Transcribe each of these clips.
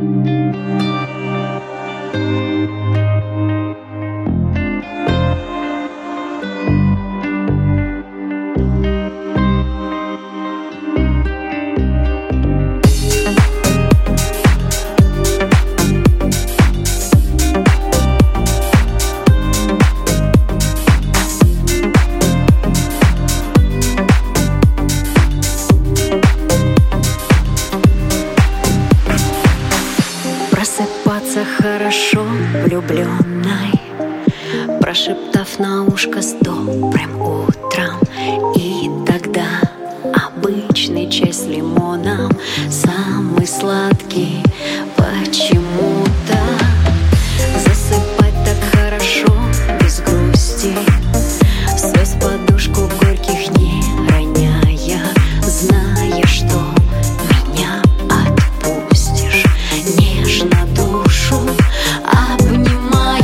Просыпаться хорошо влюбленной, прошептав на ушко с добрым утром. И тогда обычный чай с лимоном, самый сладкий почему-то. Засыпать так хорошо, без грусти, слез подушку горьких не роняя, зная, что меня отпустишь, нежно душу обнимая.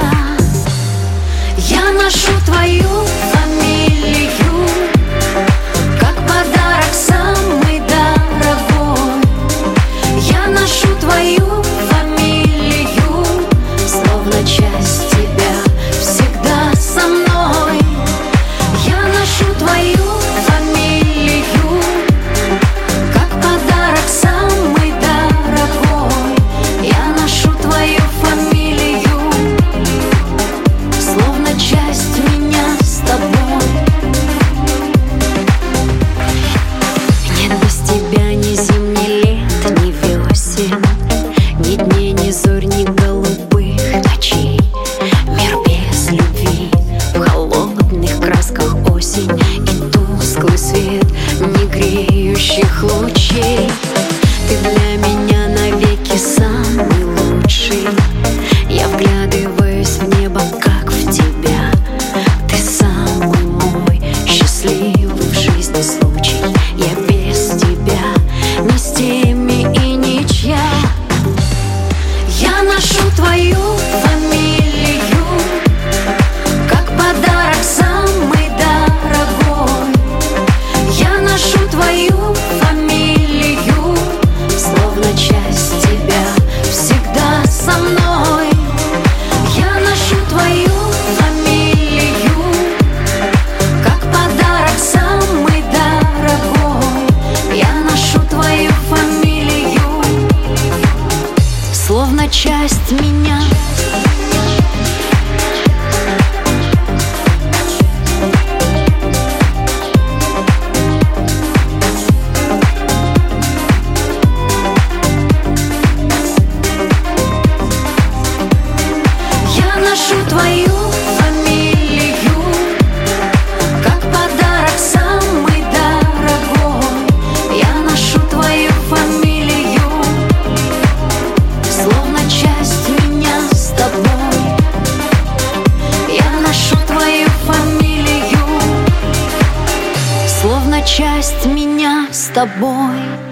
Я ношу твою фамилию, как подарок самый дорогой. Я ношу твою фамилию, словно часть тебя всегда со мной. Я ношу твою фамилию, как подарок самый дорогой. Я ношу твою фамилию, словно часть меня с тобой. Нет без тебя ни зим, ни лет, ни весен, ни дней, ни зорь, ни голубых ночей. Мир без любви, в холодных красках осень и тусклый свет не греющих лучей. Ты для меня навеки самый лучший. Я вглядываюсь в небо, как в тебя. Ты самый мой счастливый в жизни случай. Я без тебя ни с теми и ничья. Я ношу твою фамилию, как подарок самый дорогой. Я ношу твою фамилию, словно часть тебя всегда со мной. Я ношу твою фамилию, как подарок самый дорогой. Я ношу твою фамилию, словно часть меня. Я ношу твою фамилию, как подарок самый дорогой. Я ношу твою фамилию, словно часть меня с тобой. Я ношу твою фамилию, словно часть меня с тобой.